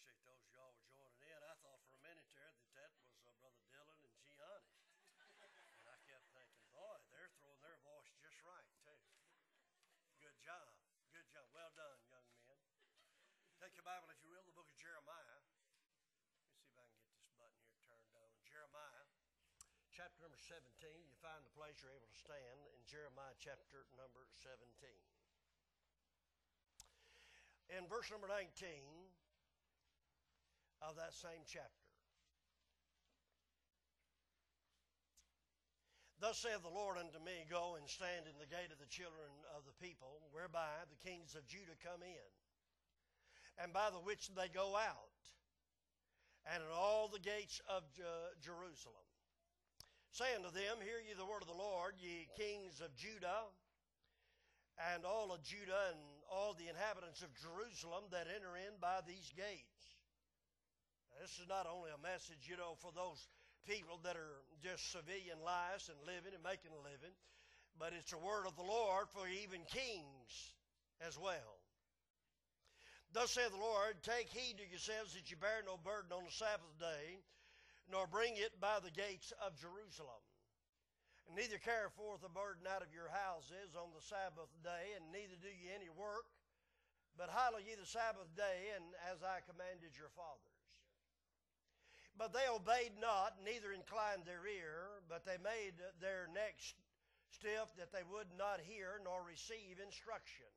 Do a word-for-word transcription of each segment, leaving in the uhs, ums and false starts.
appreciate those of y'all were joining in. I thought for a minute there that that was uh, Brother Dylan and Gianni. And I kept thinking, boy, they're throwing their voice just right, too. Good job. Good job. Well done, young men. Take your Bible, if you will, the book of Jeremiah. Let me see if I can get this button here turned on. Jeremiah, chapter number seventeen. You find the place you're able to stand in Jeremiah chapter number seventeen. In verse number nineteen of that same chapter. Thus saith the Lord unto me, Go and stand in the gate of the children of the people, whereby the kings of Judah come in, and by the which they go out, and in all the gates of Jerusalem. Say unto them, Hear ye the word of the Lord, ye kings of Judah, and all of Judah, and all the inhabitants of Jerusalem that enter in by these gates. Now, this is not only a message, you know, for those people that are just civilian lives and living and making a living, but it's a word of the Lord for even kings as well. Thus saith the Lord, Take heed to yourselves that you bear no burden on the Sabbath day, nor bring it by the gates of Jerusalem. And neither carry forth a burden out of your houses on the Sabbath day, and neither do ye any work, but hallow ye the Sabbath day, and as I commanded your fathers. But they obeyed not, neither inclined their ear, but they made their necks stiff, that they would not hear nor receive instruction.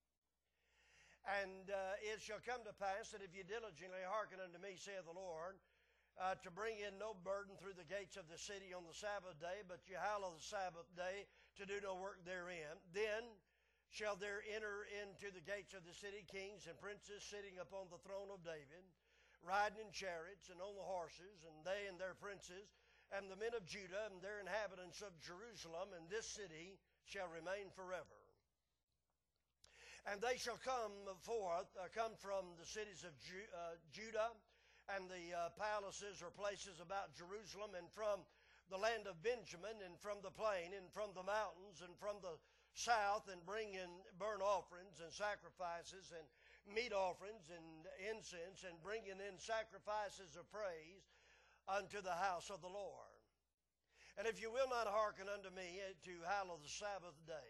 And uh, it shall come to pass that if ye diligently hearken unto me, saith the Lord, Uh, to bring in no burden through the gates of the city on the Sabbath day, but you hallow the Sabbath day to do no work therein. Then shall there enter into the gates of the city kings and princes sitting upon the throne of David, riding in chariots and on the horses, and they and their princes, and the men of Judah and their inhabitants of Jerusalem, and this city shall remain forever. And they shall come forth, uh, come from the cities of Ju- uh, Judah, and the uh, palaces or places about Jerusalem, and from the land of Benjamin, and from the plain, and from the mountains, and from the south, and bring in burnt offerings and sacrifices, and meat offerings and incense, and bringing in sacrifices of praise unto the house of the Lord. And if you will not hearken unto me to hallow the Sabbath day,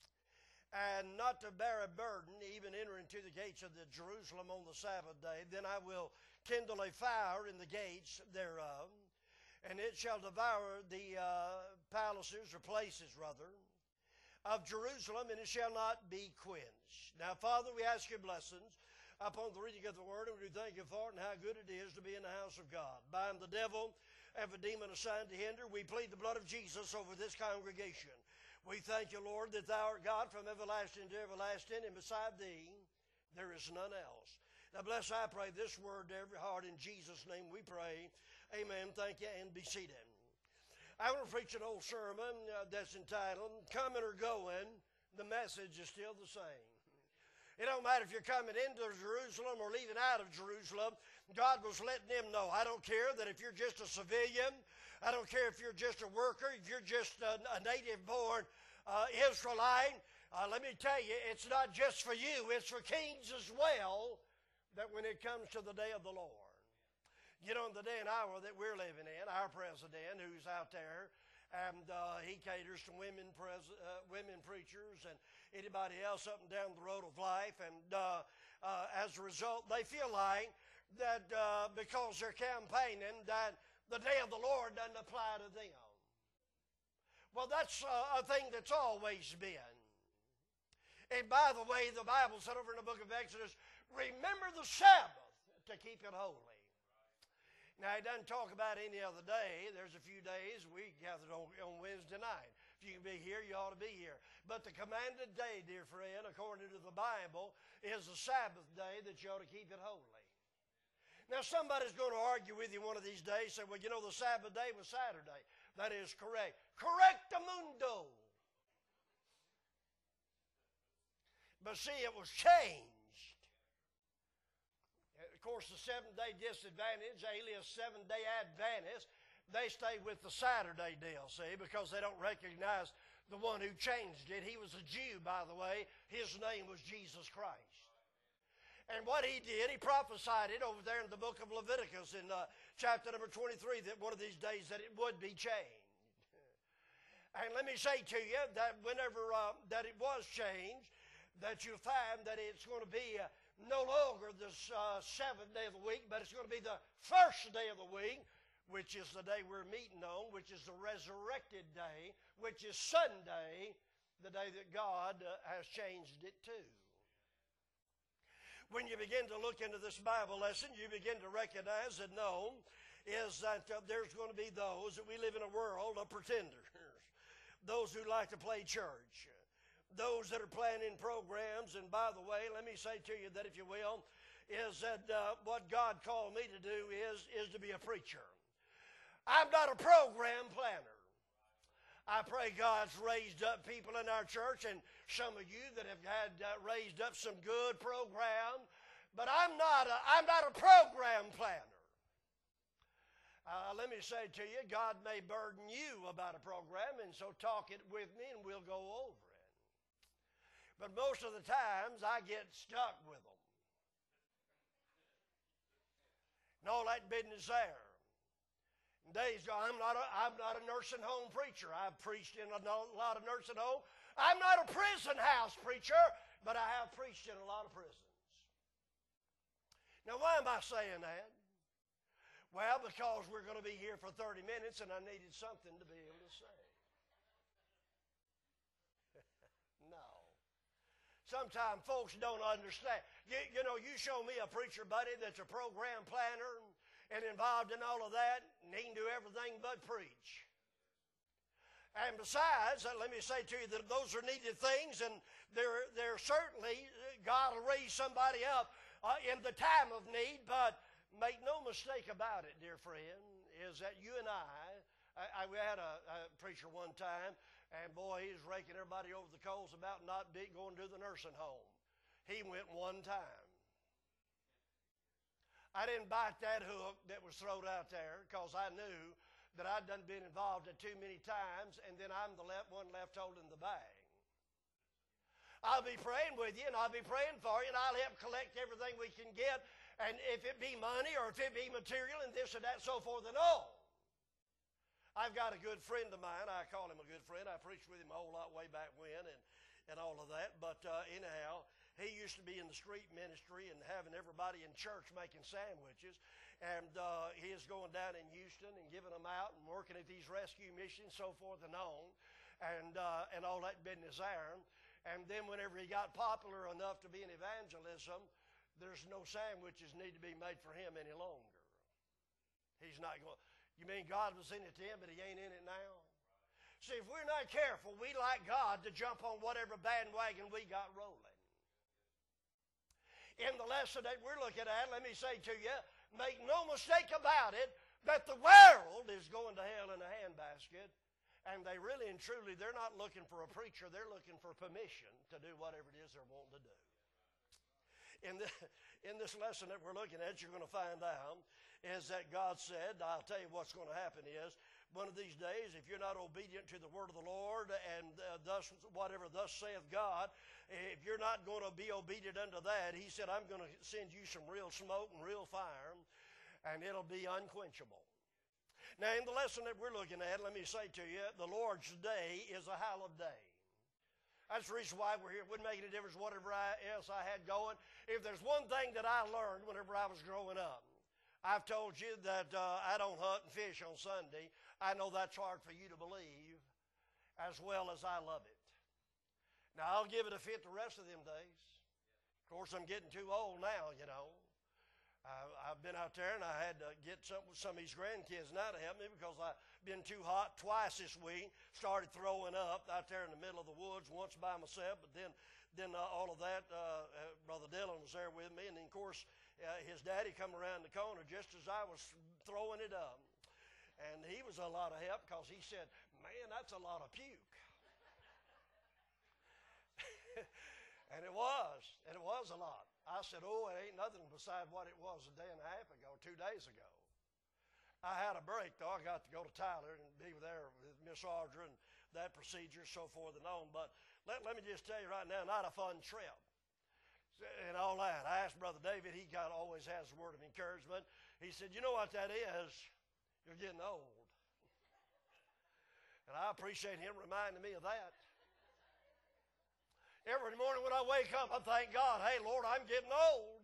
and not to bear a burden, even enter into the gates of the Jerusalem on the Sabbath day, then I will kindle a fire in the gates thereof, and it shall devour the uh, palaces, or places rather, of Jerusalem, and it shall not be quenched. Now, Father, we ask your blessings upon the reading of the word, and we do thank you for it, and how good it is to be in the house of God. Bind the devil, every demon assigned to hinder. We plead the blood of Jesus over this congregation. We thank you, Lord, that thou art God from everlasting to everlasting, and beside thee there is none else. Now bless, I pray, this word to every heart. In Jesus' name we pray. Amen. Thank you, and be seated. I want to preach an old sermon uh, that's entitled, Coming or Going, the message is still the same. It don't matter if you're coming into Jerusalem or leaving out of Jerusalem. God was letting them know, I don't care that if you're just a civilian, I don't care if you're just a worker, if you're just a, a native-born uh, Israelite. Uh, let me tell you, it's not just for you, it's for kings as well, that when it comes to the day of the Lord. You know, in the day and hour that we're living in, our president, who's out there, and uh, he caters to women pres- uh, women preachers and anybody else up and down the road of life, and uh, uh, as a result, they feel like that uh, because they're campaigning, that the day of the Lord doesn't apply to them. Well, that's uh, a thing that's always been. And by the way, the Bible said over in the book of Exodus, remember the Sabbath to keep it holy. Now, it doesn't talk about any other day. There's a few days we gathered on, on Wednesday night. If you can be here, you ought to be here. But the commanded day, dear friend, according to the Bible, is the Sabbath day that you ought to keep it holy. Now, somebody's going to argue with you one of these days, say, well, you know, the Sabbath day was Saturday. That is correct. Correctamundo. But see, it was changed. Of course, the seventh-day disadvantage, alias seven-day Adventist, they stay with the Saturday deal, see, because they don't recognize the one who changed it. He was a Jew, by the way. His name was Jesus Christ. And what he did, he prophesied it over there in the book of Leviticus in uh, chapter number twenty-three, that one of these days that it would be changed. And let me say to you that whenever uh, that it was changed, that you'll find that it's going to be uh, no longer the uh, seventh day of the week, but it's going to be the first day of the week, which is the day we're meeting on, which is the resurrected day, which is Sunday, the day that God uh, has changed it to. When you begin to look into this Bible lesson, you begin to recognize and know is that uh, there's going to be those that we live in a world of pretenders, those who like to play church, those that are planning programs. And by the way, let me say to you that, if you will, is that uh, what God called me to do is, is to be a preacher. I'm not a program planner. I pray God's raised up people in our church, and some of you that have had uh, raised up some good program, but I'm not a, I'm not a program planner. Uh, let me say to you, God may burden you about a program, and so talk it with me and we'll go over it. But most of the times I get stuck with them. And all that business there. Days ago, I'm not a, I'm not a nursing home preacher. I've preached in a lot of nursing homes. I'm not a prison house preacher, but I have preached in a lot of prisons. Now, why am I saying that? Well, because we're going to be here for thirty minutes, and I needed something to be able to say. No. Sometimes folks don't understand. You, you know, you show me a preacher buddy that's a program planner and involved in all of that, and he can do everything but preach. And besides, uh, let me say to you that those are needed things, and they're, they're certainly, God will raise somebody up uh, in the time of need, but make no mistake about it, dear friend, is that you and I, I, I we had a, a preacher one time, and boy, he was raking everybody over the coals about not be, going to the nursing home. He went one time. I didn't bite that hook that was thrown out there because I knew that I'd done been involved in too many times, and then I'm the left one left holding the bag. I'll be praying with you, and I'll be praying for you, and I'll help collect everything we can get, and if it be money or if it be material and this or that, so forth and all. I've got a good friend of mine. I call him a good friend. I preached with him a whole lot way back when and, and all of that, but uh, anyhow, he used to be in the street ministry and having everybody in church making sandwiches. And uh, he is going down in Houston and giving them out and working at these rescue missions, so forth and on, and, uh, and all that business there. And then whenever he got popular enough to be in evangelism, there's no sandwiches need to be made for him any longer. He's not going. You mean God was in it then, but he ain't in it now? See, if we're not careful, we like God to jump on whatever bandwagon we got rolling. In the lesson that we're looking at, let me say to you, make no mistake about it, that the world is going to hell in a handbasket, and they really and truly, they're not looking for a preacher, they're looking for permission to do whatever it is they're wanting to do. In, the, in this lesson that we're looking at, you're going to find out is that God said, I'll tell you what's going to happen is, one of these days, if you're not obedient to the word of the Lord and uh, thus whatever thus saith God, if you're not going to be obedient unto that, he said, I'm going to send you some real smoke and real fire, and it'll be unquenchable. Now, in the lesson that we're looking at, let me say to you, the Lord's day is a hallowed day. That's the reason why we're here. It wouldn't make any difference whatever I, else I had going. If there's one thing that I learned whenever I was growing up, I've told you that uh, I don't hunt and fish on Sunday. I know that's hard for you to believe as well as I love it. Now, I'll give it a fit the rest of them days. Of course, I'm getting too old now, you know. Uh, I've been out there and I had to get some, some of these grandkids now to help me because I've been too hot twice this week. Started throwing up out there in the middle of the woods, once by myself, but then then uh, all of that, uh, uh, Brother Dillon was there with me. And then, of course, uh, his daddy come around the corner just as I was throwing it up. And he was a lot of help because he said, man, that's a lot of puke. And it was. And it was a lot. I said, oh, it ain't nothing beside what it was a day and a half ago, two days ago. I had a break, though. I got to go to Tyler and be there with Miss Audra and that procedure, so forth and on. But let, let me just tell you right now, not a fun trip. and all that. I asked Brother David, he got always has a word of encouragement. He said, you know what that is? You're getting old. And I appreciate him reminding me of that. Every morning when I wake up, I thank God, hey, Lord, I'm getting old.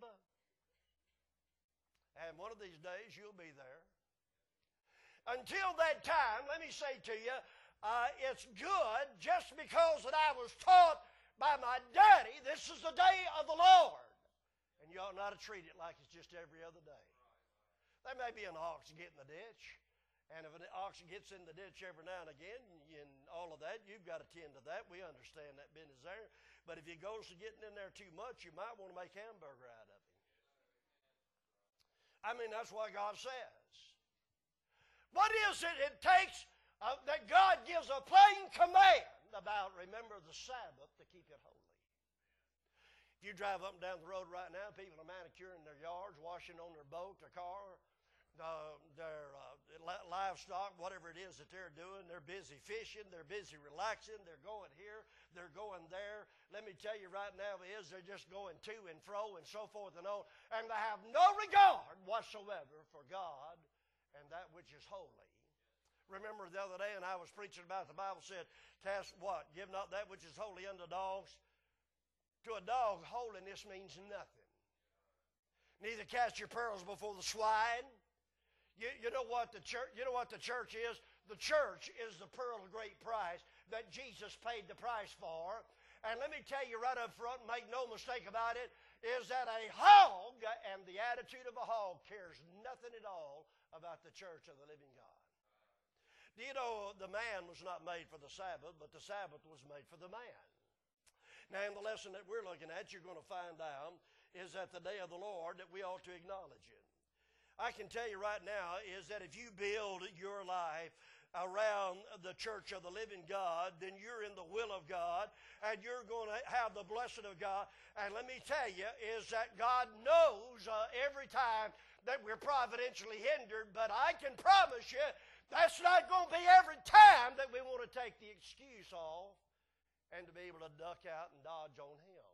And one of these days, you'll be there. Until that time, let me say to you, uh, it's good just because that I was taught by my daddy, this is the day of the Lord. And you ought not to treat it like it's just every other day. There may be an ox get in the ditch. And if an ox gets in the ditch every now and again, and all of that, you've got to tend to that. We understand that business there. But if he goes to getting in there too much, you might want to make hamburger out of him. I mean, that's what God says. What is it it takes uh, that God gives a plain command about, remember the Sabbath, to keep it holy? If you drive up and down the road right now, people are manicuring their yards, washing on their boat, their car, Uh, their uh, livestock, whatever it is that they're doing. They're busy fishing. They're busy relaxing. They're going here. They're going there. Let me tell you right now is they're just going to and fro and so forth and on. And they have no regard whatsoever for God and that which is holy. Remember the other day, and I was preaching about the Bible said, cast what? Give not that which is holy unto dogs. To a dog, holiness means nothing. Neither cast your pearls before the swine. You, you know what the church, you know what the church is? The church is the pearl of great price that Jesus paid the price for. And let me tell you right up front, make no mistake about it, is that a hog and the attitude of a hog cares nothing at all about the church of the living God. Do you know the man was not made for the Sabbath, but the Sabbath was made for the man? Now in the lesson that we're looking at, you're going to find out is that the day of the Lord that we ought to acknowledge it. I can tell you right now is that if you build your life around the church of the living God, then you're in the will of God, and you're going to have the blessing of God. And let me tell you is that God knows uh, every time that we're providentially hindered, but I can promise you that's not going to be every time that we want to take the excuse off and to be able to duck out and dodge on Him.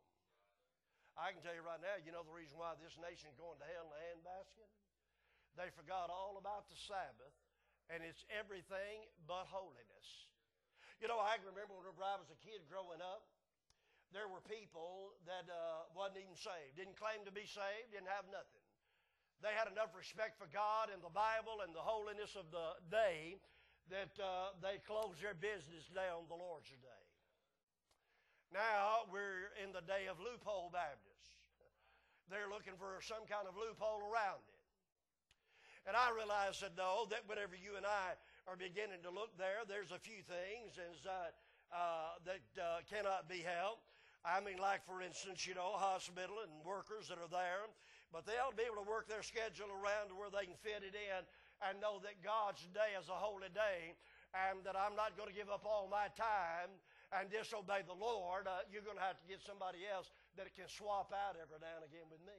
I can tell you right now, you know the reason why this nation is going to hell in a handbasket? They forgot all about the Sabbath, and it's everything but holiness. You know, I can remember whenever I was a kid growing up, there were people that uh, wasn't even saved, didn't claim to be saved, didn't have nothing. They had enough respect for God and the Bible and the holiness of the day that uh, they closed their business down the Lord's day. Now we're in the day of loophole Baptists. They're looking for some kind of loophole around it. And I realize that, though, that whenever you and I are beginning to look there, there's a few things as, uh, uh, that uh, cannot be helped. I mean, like, for instance, you know, hospital and workers that are there. But they ought to be able to work their schedule around to where they can fit it in and know that God's day is a holy day and that I'm not going to give up all my time and disobey the Lord. Uh, you're going to have to get somebody else that can swap out every now and again with me.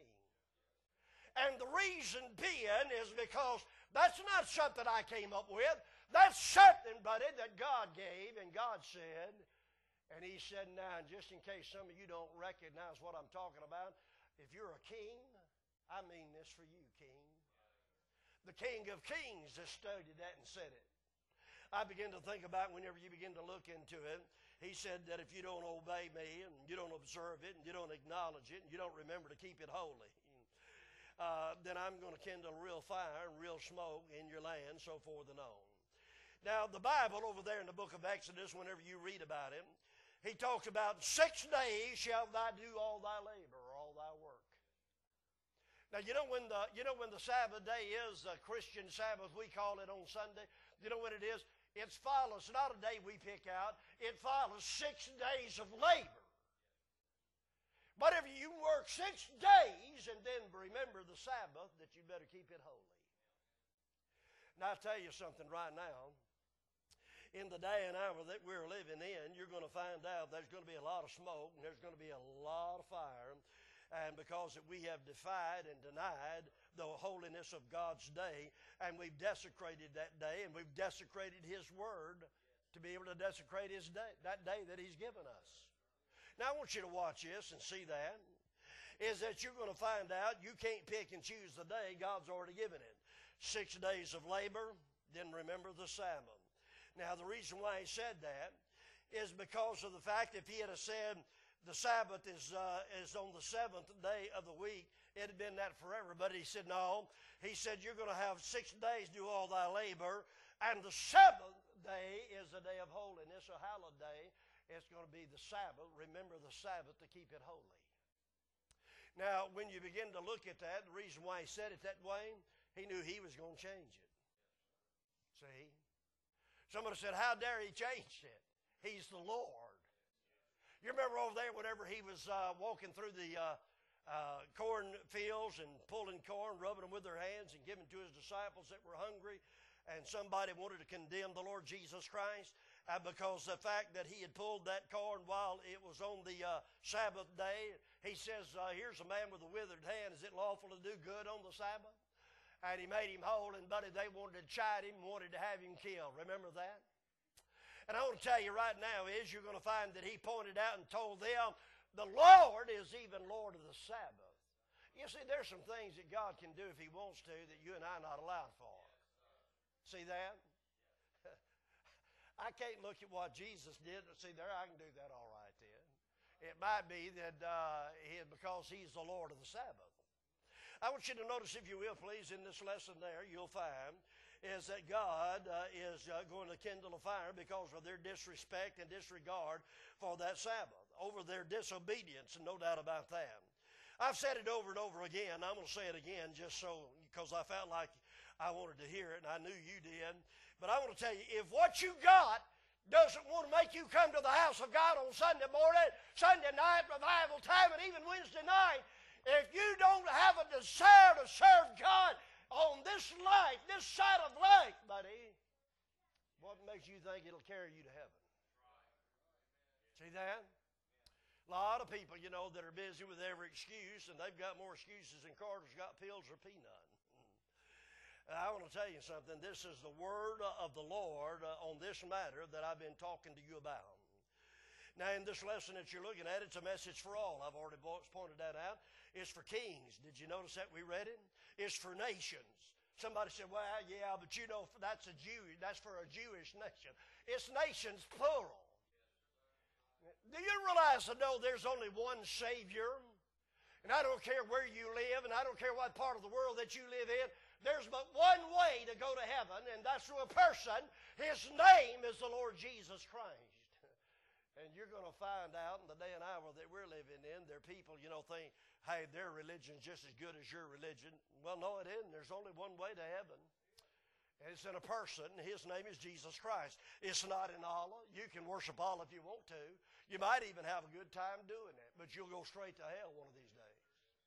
And the reason being is because that's not something I came up with. That's something, buddy, that God gave and God said. And He said, now, just in case some of you don't recognize what I'm talking about, if you're a king, I mean this for you, king. The King of Kings has studied that and said it. I begin to think about whenever you begin to look into it, He said that if you don't obey me and you don't observe it and you don't acknowledge it and you don't remember to keep it holy, Uh, then I'm going to kindle real fire and real smoke in your land, so forth and on. Now, the Bible over there in the book of Exodus, whenever you read about it, He talks about six days shalt thou do all thy labor or all thy work. Now, you know when the, you know when the Sabbath day is, the Christian Sabbath, we call it on Sunday, you know what it is? It follows, not a day we pick out, it follows six days of labor. But if you work six days and then remember the Sabbath, that you better keep it holy. Now, I'll tell you something right now. In the day and hour that we're living in, you're going to find out there's going to be a lot of smoke and there's going to be a lot of fire. And because we have defied and denied the holiness of God's day, and we've desecrated that day, and we've desecrated His Word to be able to desecrate His day, that day that He's given us. Now, I want you to watch this and see that. is that you're going to find out you can't pick and choose the day. God's already given it. Six days of labor, then remember the Sabbath. Now, the reason why he said that is because of the fact if he had said the Sabbath is, uh, is on the seventh day of the week, it had been that forever. But he said, no. He said, you're going to have six days to do all thy labor, and the seventh day is a day of holiness, a hallowed day. It's going to be the Sabbath. Remember the Sabbath to keep it holy. Now, when you begin to look at that, the reason why he said it that way, he knew he was going to change it. See? Somebody said, how dare he change it? He's the Lord. You remember over there whenever he was uh, walking through the uh, uh, corn fields and pulling corn, rubbing them with their hands and giving to his disciples that were hungry, and somebody wanted to condemn the Lord Jesus Christ uh, because the fact that he had pulled that corn while it was on the uh, Sabbath day. He says, uh, here's a man with a withered hand. Is it lawful to do good on the Sabbath? And he made him whole, and buddy, they wanted to chide him, wanted to have him killed. Remember that? And I want to tell you right now is you're going to find that he pointed out and told them, the Lord is even Lord of the Sabbath. You see, there's some things that God can do if he wants to that you and I are not allowed for. See that? I can't look at what Jesus did and see there, I can do that all right then. It might be that uh, he, because he's the Lord of the Sabbath. I want you to notice, if you will, please, in this lesson there, you'll find is that God uh, is uh, going to kindle a fire because of their disrespect and disregard for that Sabbath, over their disobedience, and no doubt about that. I've said it over and over again. I'm going to say it again just so, because I felt like I wanted to hear it, and I knew you did. But I want to tell you, if what you got doesn't want to make you come to the house of God on Sunday morning, Sunday night, revival time, and even Wednesday night, if you don't have a desire to serve God on this life, this side of life, buddy, what makes you think it'll carry you to heaven? See that? A lot of people, you know, that are busy with every excuse, and they've got more excuses than Carter's got pills or peanut. I want to tell you something. This is the word of the Lord on this matter that I've been talking to you about. Now, in this lesson that you're looking at, it's a message for all. I've already pointed that out. It's for kings. Did you notice that we read it? It's for nations. Somebody said, well, yeah, but you know, that's a Jew. That's for a Jewish nation. It's nations, plural. Do you realize that no, there's only one Savior? And I don't care where you live, and I don't care what part of the world that you live in. There's but one way to go to heaven, and that's through a person. His name is the Lord Jesus Christ. And you're going to find out in the day and hour that we're living in, there are people, you know, think, hey, their religion's just as good as your religion. Well, no, it isn't. There's only one way to heaven. And it's in a person. His name is Jesus Christ. It's not in Allah. You can worship Allah if you want to. You might even have a good time doing it, but you'll go straight to hell one of these days.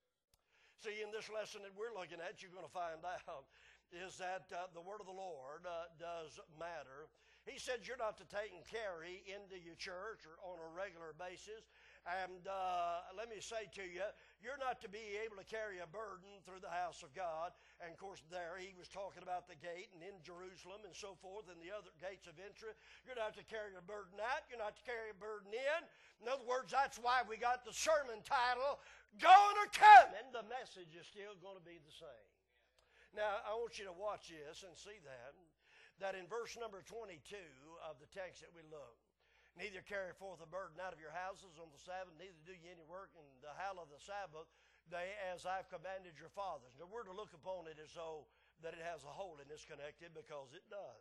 See, in this lesson that we're looking at, you're going to find out is that uh, the word of the Lord uh, does matter. He said you're not to take and carry into your church or on a regular basis. And uh, let me say to you, you're not to be able to carry a burden through the house of God. And, of course, there he was talking about the gate and in Jerusalem and so forth and the other gates of entry. You're not to carry a burden out. You're not to carry a burden in. In other words, that's why we got the sermon title, Going or Coming. The message is still going to be the same. Now, I want you to watch this and see that. That in verse number twenty-two of the text that we look, neither carry forth a burden out of your houses on the Sabbath, neither do ye any work in the hallow of the Sabbath day, as I've commanded your fathers. Now we're to look upon it as though that it has a holiness connected, because it does.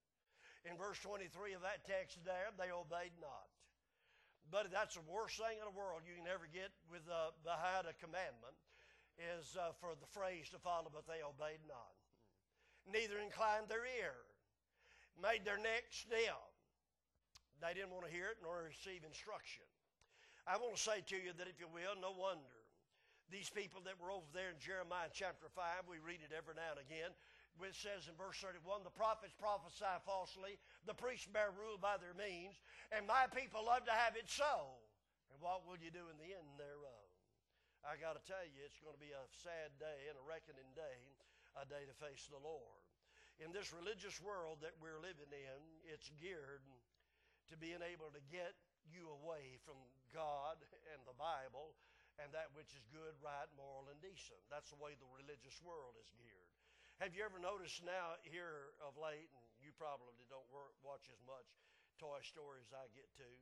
In verse twenty-three of that text there, they obeyed not. But that's the worst thing in the world you can ever get with uh, behind a commandment is uh, for the phrase to follow, but they obeyed not. Neither inclined their ear. Made their neck stiff. They didn't want to hear it nor receive instruction. I want to say to you that, if you will, no wonder these people that were over there in Jeremiah chapter five, we read it every now and again, which says in verse thirty-one, the prophets prophesy falsely, the priests bear rule by their means, and my people love to have it so. And what will you do in the end thereof? I got to tell you, it's going to be a sad day and a reckoning day, a day to face the Lord. In this religious world that we're living in, it's geared to being able to get you away from God and the Bible and that which is good, right, moral, and decent. That's the way the religious world is geared. Have you ever noticed now here of late, and you probably don't work, watch as much Toy Story as I get to,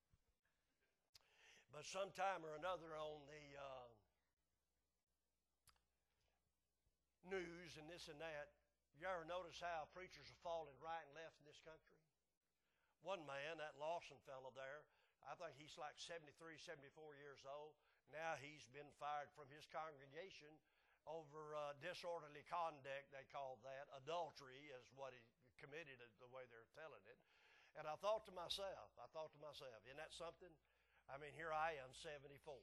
but sometime or another on the uh, news and this and that, you ever notice how preachers are falling right and left in this country? One man, that Lawson fellow there, I think he's like seventy-three, seventy-four years old. Now he's been fired from his congregation over uh, disorderly conduct, they call that. Adultery is what he committed, the way they're telling it. And I thought to myself, I thought to myself, isn't that something? I mean, here I am, seventy-four.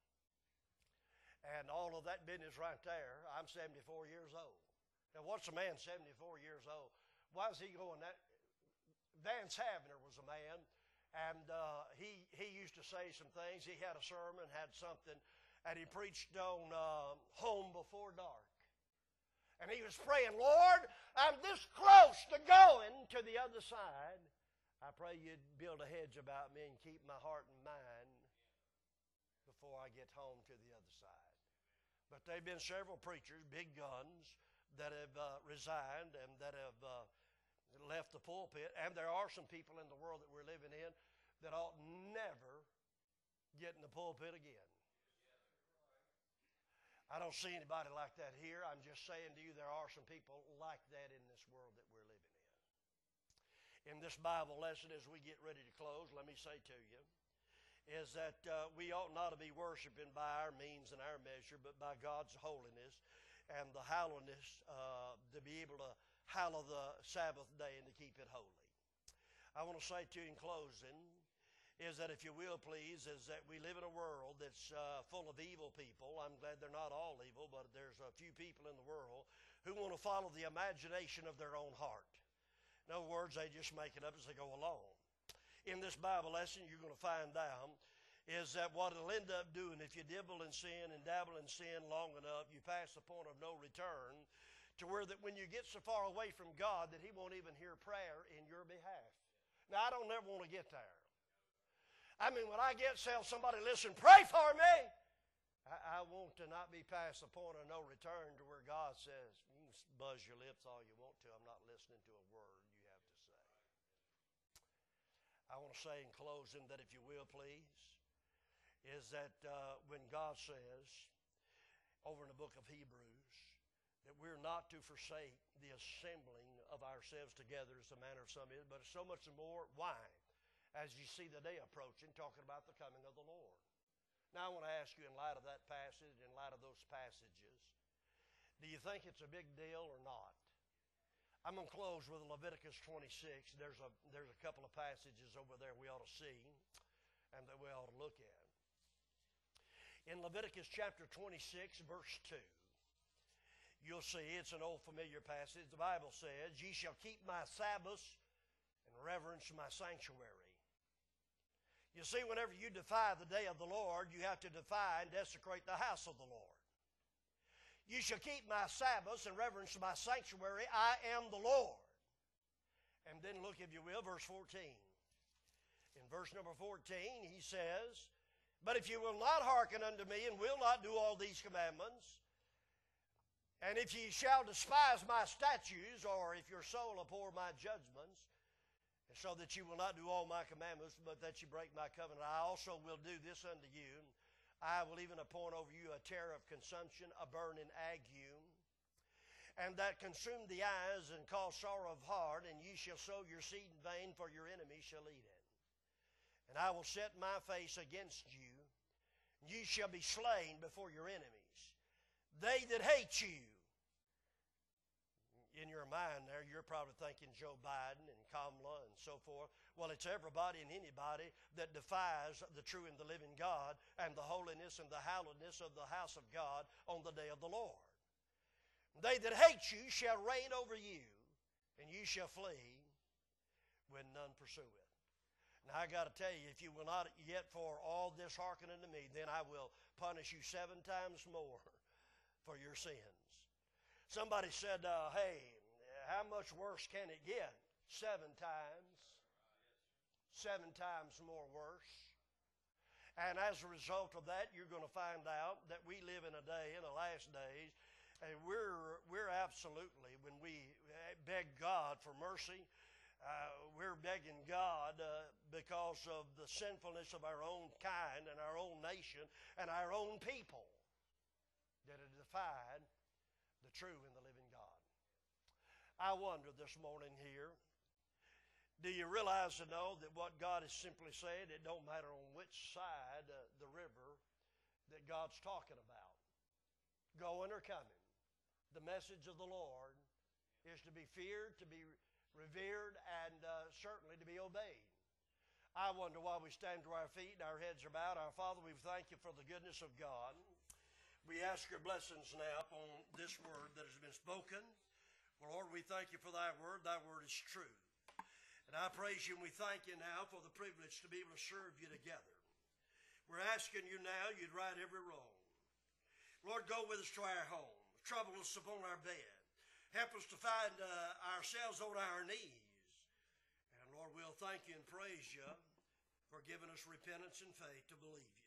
And all of that business right there, I'm seventy-four years old. Now, what's a man seventy-four years old? Why is he going that? Vance Havner was a man, and uh, he, he used to say some things. He had a sermon, had something, and he preached on uh, home before dark. And he was praying, Lord, I'm this close to going to the other side. I pray you'd build a hedge about me and keep my heart and mind before I get home to the other side. But there have been several preachers, big guns, that have uh, resigned and that have uh, left the pulpit. And there are some people in the world that we're living in that ought never get in the pulpit again. I don't see anybody like that here. I'm just saying to you, there are some people like that in this world that we're living in. In this Bible lesson, as we get ready to close, let me say to you, is that uh, we ought not to be worshiping by our means and our measure, but by God's holiness and the hallowedness, uh, to be able to hallow the Sabbath day and to keep it holy. I want to say to you in closing, is that if you will please, is that we live in a world that's uh, full of evil people. I'm glad they're not all evil, but there's a few people in the world who want to follow the imagination of their own heart. In other words, they just make it up as they go along. In this Bible lesson, you're going to find out is that what it'll end up doing, if you dibble in sin and dabble in sin long enough, you pass the point of no return, to where that when you get so far away from God that he won't even hear prayer in your behalf. Now, I don't ever want to get there. I mean, when I get tell somebody, listen, pray for me, I, I want to not be past the point of no return to where God says, you can buzz your lips all you want to, I'm not listening to a word you have to say. I want to say in closing that if you will please, is that uh, when God says over in the book of Hebrews that we're not to forsake the assembling of ourselves together as the manner of some is, but so much more, why? As you see the day approaching, talking about the coming of the Lord. Now I want to ask you, in light of that passage, in light of those passages, do you think it's a big deal or not? I'm going to close with Leviticus twenty-six. There's a, there's a couple of passages over there we ought to see and that we ought to look at. In Leviticus chapter twenty-six, verse two, you'll see it's an old familiar passage. The Bible says, ye shall keep my Sabbaths and reverence my sanctuary. You see, whenever you defy the day of the Lord, you have to defy and desecrate the house of the Lord. You shall keep my Sabbaths and reverence my sanctuary. I am the Lord. And then look, if you will, verse fourteen. In verse number fourteen, he says, but if you will not hearken unto me and will not do all these commandments, and if ye shall despise my statutes, or if your soul abhor my judgments, so that you will not do all my commandments, but that you break my covenant, I also will do this unto you. I will even appoint over you a terror of consumption, a burning ague, and that consume the eyes and cause sorrow of heart, and ye shall sow your seed in vain, for your enemies shall eat it. And I will set my face against you, and ye shall be slain before your enemies. They that hate you. In your mind there, you're probably thinking Joe Biden and Kamala and so forth. Well, it's everybody and anybody that defies the true and the living God and the holiness and the hallowedness of the house of God on the day of the Lord. They that hate you shall reign over you, and you shall flee when none pursue it. Now, I got to tell you, if you will not yet for all this hearken unto me, then I will punish you seven times more for your sins. Somebody said, uh, hey, how much worse can it get? Seven times. Seven times more worse. And as a result of that, you're going to find out that we live in a day, in the last days, and we're, we're absolutely, when we beg God for mercy, uh, we're begging God uh, because of the sinfulness of our own kind and our own nation and our own people that have defied the true and the living God. I wonder this morning here, do you realize to know that what God has simply said, it don't matter on which side uh, the river that God's talking about, going or coming, the message of the Lord is to be feared, to be revered, and uh, certainly to be obeyed. I wonder why we stand to our feet and our heads are bowed. Our Father, we thank you for the goodness of God. We ask your blessings now upon this word that has been spoken. Well, Lord, we thank you for thy word. Thy word is true. And I praise you and we thank you now for the privilege to be able to serve you together. We're asking you now you'd right every wrong. Lord, go with us to our home. Trouble us upon our bed. Help us to find uh, ourselves on our knees. And Lord, we'll thank you and praise you for giving us repentance and faith to believe you.